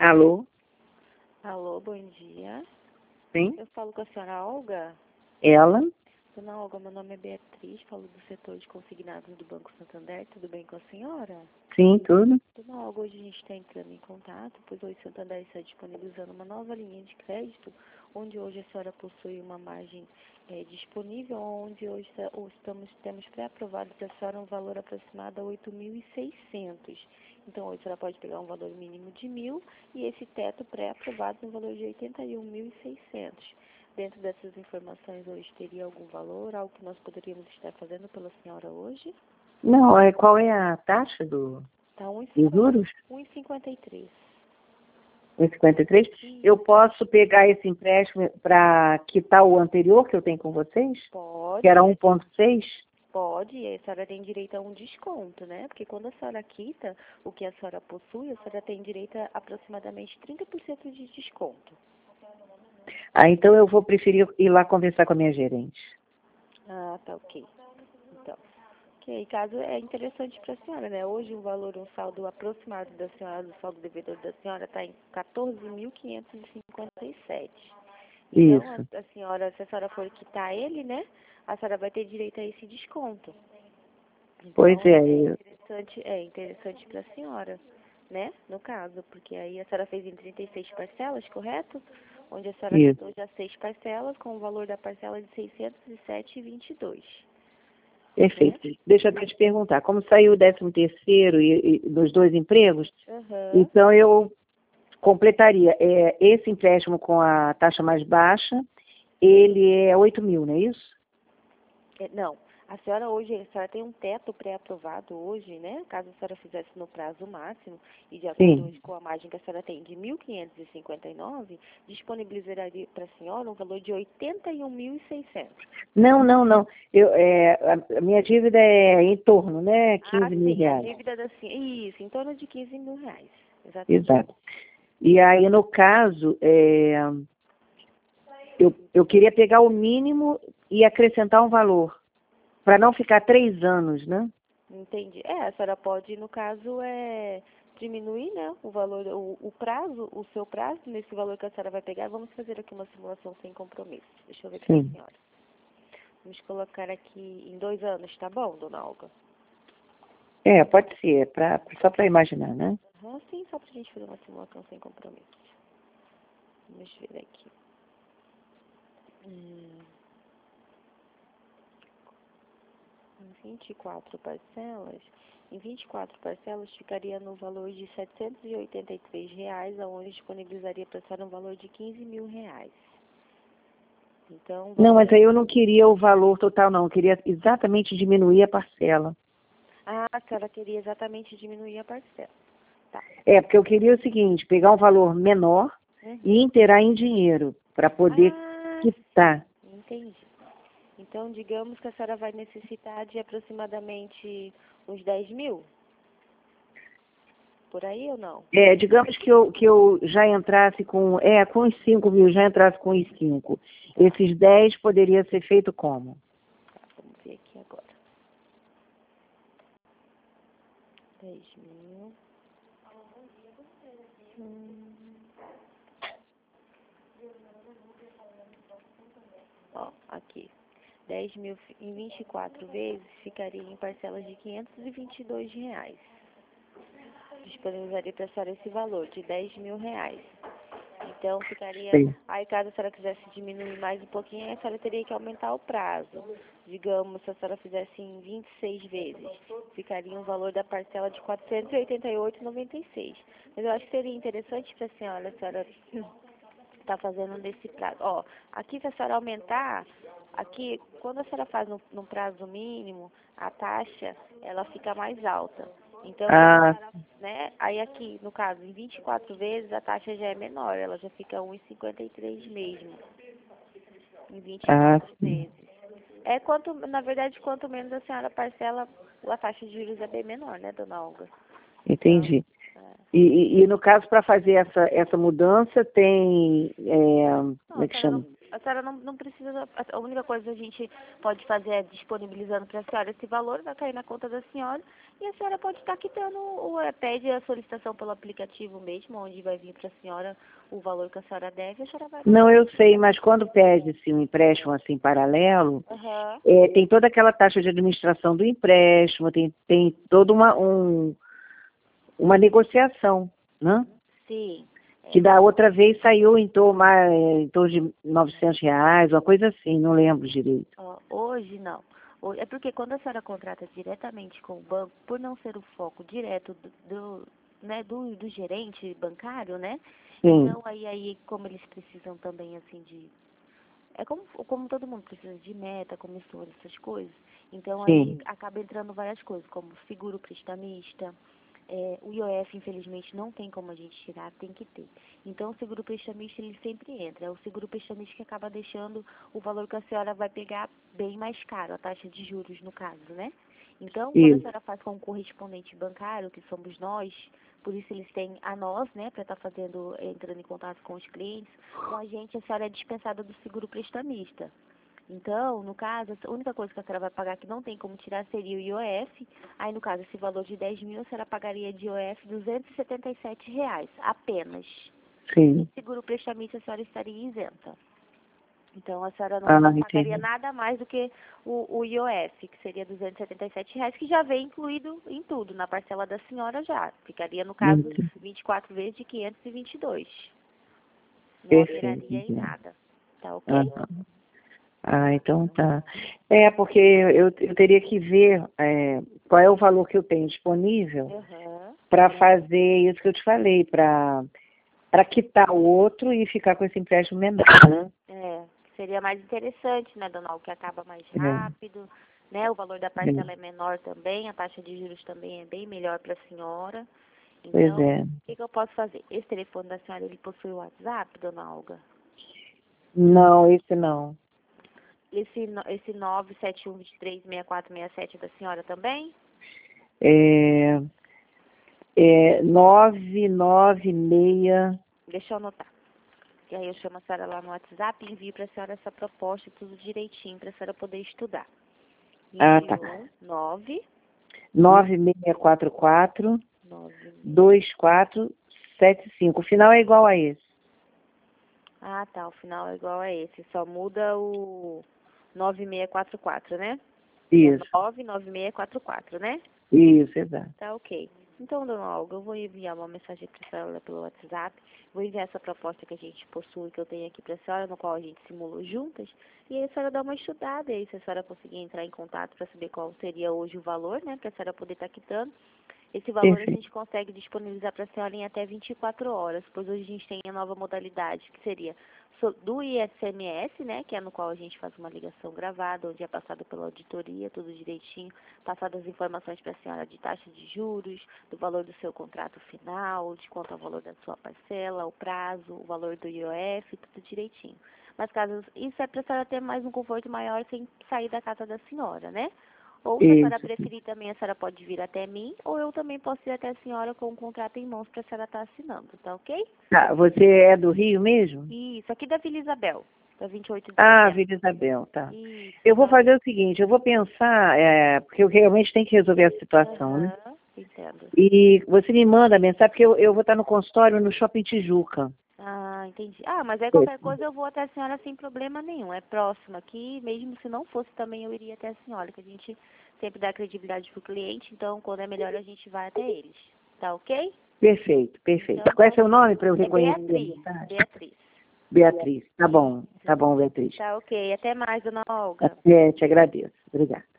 Alô? Alô, bom dia. Sim? Eu falo com a senhora Olga. Ela? Dona Olga, meu nome é Beatriz, falo do setor de consignados do Banco Santander. Tudo bem com a senhora? Sim, tudo? Dona Olga, hoje a gente está entrando em contato, pois hoje o Santander está disponibilizando uma nova linha de crédito, onde hoje a senhora possui uma margem disponível, onde hoje temos pré-aprovado da senhora um valor aproximado a 8.600. Então, hoje a senhora pode pegar um valor mínimo de 1.000 e esse teto pré-aprovado no valor de 81.600. Dentro dessas informações, hoje teria algum valor, algo que nós poderíamos estar fazendo pela senhora hoje? Não, qual é a taxa dos Tá juros? 1,53. 1,53? Eu posso pegar esse empréstimo para quitar o anterior que eu tenho com vocês? Pode. Que era 1,6? Pode, e a senhora tem direito a um desconto, né? Porque quando a senhora quita o que a senhora possui, a senhora tem direito a aproximadamente 30% de desconto. Ah, então eu vou preferir ir lá conversar com a minha gerente. Ah, tá, ok. Então, ok, caso é interessante para a senhora, né? Hoje o valor, um saldo aproximado da senhora, do saldo devedor da senhora está em 14.557. Então, Isso. a senhora, se a senhora for quitar ele, né? A senhora vai ter direito a esse desconto. Então, Pois é. é interessante para a senhora, né? No caso, porque aí a senhora fez em 36 parcelas, correto? Onde a senhora Isso. quitou já 6 parcelas, com o valor da parcela de 607,22. Perfeito. Deixa eu até te perguntar, como saiu o 13º e dos dois empregos, então eu completaria esse empréstimo com a taxa mais baixa, ele é 8.000, não é isso? Não, a senhora tem um teto pré-aprovado hoje, né? Caso a senhora fizesse no prazo máximo, e de acordo hoje com a margem que a senhora tem de 1.559, disponibilizaria para a senhora um valor de 81.600. Não. A minha dívida é em torno, né? 15 mil Sim, a reais. dívida isso, em torno de 15 mil reais. Exatamente. Exato. E aí, no caso, eu queria pegar o mínimo e acrescentar um valor, para não ficar 3 anos, né? Entendi. A senhora pode, no caso, diminuir, né, o valor, o prazo, o seu prazo, nesse valor que a senhora vai pegar. Vamos fazer aqui uma simulação sem compromisso. Deixa eu ver para a Sim. senhora. Vamos colocar aqui em 2 anos, tá bom, dona Olga? Pode ser, só para imaginar, né? Sim, só para a gente fazer uma simulação sem compromisso. Vamos ver aqui. Em 24 parcelas, ficaria no valor de R$ 783, aonde disponibilizaria para a senhora um valor de 15 mil reais. Então, Não, mas aí eu não queria o valor total, não. Eu queria exatamente diminuir a parcela. a senhora queria exatamente diminuir a parcela. Tá. Porque eu queria o seguinte, pegar um valor menor e inteirar em dinheiro, para poder quitar. Entendi. Então, digamos que a senhora vai necessitar de aproximadamente uns 10 mil? Por aí ou não? Digamos que eu já entrasse com os 5 mil, já entrasse com os 5. Esses 10 poderia ser feito como? Vamos ver aqui agora. 10 mil. Aqui. 10 mil em 24 vezes ficaria em parcelas de R$ 522. Disponibilizaria para a senhora esse valor de 10 mil reais. Então, ficaria... Sim. Aí, caso a senhora quisesse diminuir mais um pouquinho, a senhora teria que aumentar o prazo. Digamos, se a senhora fizesse em 26 vezes, ficaria um valor da parcela de R$ 488,96. Mas eu acho que seria interessante para a senhora está fazendo nesse prazo. Aqui, se a senhora aumentar, aqui, quando a senhora faz no prazo mínimo, a taxa, ela fica mais alta. Então, né? Aí aqui, no caso, em 24 vezes, a taxa já é menor, ela já fica 1,53 mesmo. Em 24 vezes. Na verdade, quanto menos a senhora parcela, a taxa de juros é bem menor, né, dona Olga? Entendi. E no caso, para fazer essa mudança, tem... como é que chama? A senhora não precisa, a única coisa que a gente pode fazer é disponibilizando para a senhora esse valor, vai cair na conta da senhora, e a senhora pode estar quitando, ou pede a solicitação pelo aplicativo mesmo, onde vai vir para a senhora o valor que a senhora deve, a senhora vai... Não, eu sei, mas quando pede-se um empréstimo assim paralelo, tem toda aquela taxa de administração do empréstimo, tem toda uma negociação, né? Sim. Que da outra vez saiu em torno de R$ 900, uma coisa assim, não lembro direito. Hoje não. É porque quando a senhora contrata diretamente com o banco, por não ser o foco direto do gerente bancário, né? Sim. Então aí como eles precisam também assim de... É como todo mundo precisa de meta, comissão, essas coisas. Então aí acaba entrando várias coisas, como seguro prestamista. O IOF, infelizmente, não tem como a gente tirar, tem que ter. Então, o seguro prestamista, ele sempre entra. É o seguro prestamista que acaba deixando o valor que a senhora vai pegar bem mais caro, a taxa de juros, no caso, né? Então, quando a senhora faz com um correspondente bancário, que somos nós, por isso eles têm a nós, né, para estar entrando em contato com os clientes, com a gente, a senhora é dispensada do seguro prestamista. Então, no caso, a única coisa que a senhora vai pagar que não tem como tirar seria o IOF. Aí, no caso, esse valor de 10 mil, a senhora pagaria de IOF R$ 277 apenas. Sim. E seguro prestamista, a senhora estaria isenta. Então, a senhora não pagaria nada mais do que o IOF, que seria R$ 277, que já vem incluído em tudo, na parcela da senhora já. Ficaria, no caso, 24 vezes de 522. Não alteraria em nada. Tá ok? Então tá. Porque eu teria que ver qual é o valor que eu tenho disponível para fazer isso que eu te falei, para quitar o outro e ficar com esse empréstimo menor, né? Seria mais interessante, né, dona Olga, que acaba mais rápido, né? O valor da parcela é menor também, a taxa de juros também é bem melhor para a senhora. Então, o que eu posso fazer? Esse telefone da senhora, ele possui o WhatsApp, dona Olga? Não, esse não. Esse 971236467 da senhora também? 996... Deixa eu anotar. E aí eu chamo a senhora lá no WhatsApp e envio para a senhora essa proposta, tudo direitinho, para a senhora poder estudar. Tá. 9644 2475. O final é igual a esse. Tá. O final é igual a esse. Só muda o 9644, né? Isso. 99644, né? Isso, exato. Tá ok. Então, dona Olga, eu vou enviar uma mensagem para a senhora pelo WhatsApp. Vou enviar essa proposta que a gente possui, que eu tenho aqui para a senhora, no qual a gente simulou juntas. E aí a senhora dá uma estudada. E aí, se a senhora conseguir entrar em contato para saber qual seria hoje o valor, né? Para a senhora poder estar quitando. Esse valor a gente consegue disponibilizar para a senhora em até 24 horas, pois hoje a gente tem a nova modalidade, que seria do ISMS, né, que é no qual a gente faz uma ligação gravada, onde é passado pela auditoria, tudo direitinho, passadas as informações para a senhora de taxa de juros, do valor do seu contrato final, de quanto ao valor da sua parcela, o prazo, o valor do IOF, tudo direitinho. Mas caso isso é para a senhora ter mais um conforto maior sem sair da casa da senhora, né? Ou, se a senhora preferir também, a senhora pode vir até mim, ou eu também posso ir até a senhora com um contrato em mãos para a senhora estar assinando, tá ok? Tá, você é do Rio mesmo? Isso, aqui da Vila Isabel, da 28 de setembro. Vila Isabel, tá. Isso, eu vou fazer o seguinte, eu vou pensar, porque eu realmente tenho que resolver a situação, né? Entendo. E você me manda a mensagem, porque eu vou estar no consultório no Shopping Tijuca. Entendi. Mas aí qualquer coisa eu vou até a senhora sem problema nenhum. É próximo aqui, mesmo se não fosse também eu iria até a senhora, que a gente sempre dá credibilidade pro cliente, então quando é melhor a gente vai até eles. Tá ok? Perfeito. Então, qual é seu nome para eu reconhecer? Beatriz. Tá bom, Beatriz. Tá ok. Até mais, dona Olga. Até, te agradeço. Obrigada.